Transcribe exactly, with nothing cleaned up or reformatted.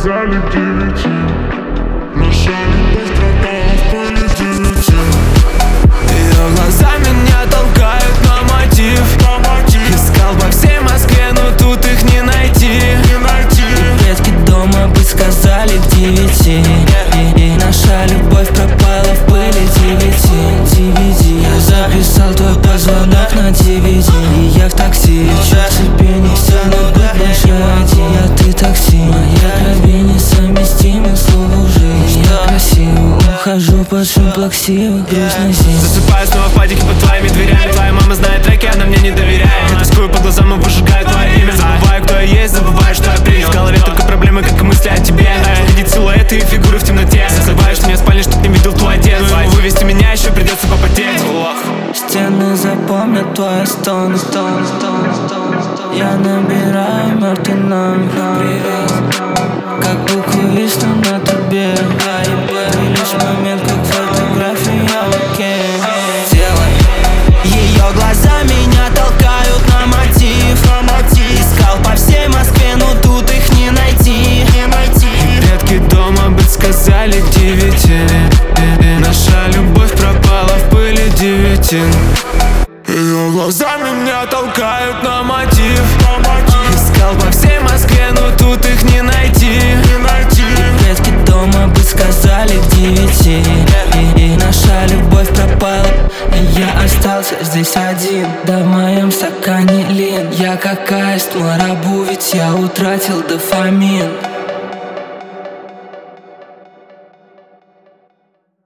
сказали к девяти. Наша любовь пропала в пыль девяти. Ее глаза меня толкают на мотив. Искал по всей Москве, но тут их не найти. И предки дома бы сказали к девяти. И, и наша любовь пропала в пыли девяти. девяти. Я записал твой позвонок на девяти. И я в такси, чё тебе не сильно быть больше один. Я ты такси, моя кабина несовместимы слову жизнь. Я красиво ухожу под шум плаксивых грустных зим. Засыпаю снова в падике под твоими дверями. Твоя мама знает треки, она мне не доверяет. Я тоскую по глазам и выжигаю твое имя. Забываю, кто я есть, забываю, что я принял. В голове только проблемы, как и мысли о тебе. Видеть силуэты и фигуры в темноте. Закрываешь меня в спальне, чтоб не видел твой отец. Вывести меня еще придется попотеть. Стены запомнят твой стон, стон, стон, стон, стон. Я набираю мертвый номер. Привет, как буквы висну на тебе. И лишь момент, как фотография, окей. Ее глаза меня толкают на мотив. Искал по всей Москве, но тут их не найти. И предки дома бы сказали к девяти. Наша любовь пропала в пыли девяти. Ее глаза меня толкают на мотив. Искал по всей Москве, но тут их не найти. И предки дома бы сказали к девяти. И, и наша любовь пропала. И я остался здесь один. Да в моем стакане лин. Я как аист, марабу, ведь я утратил дофамин.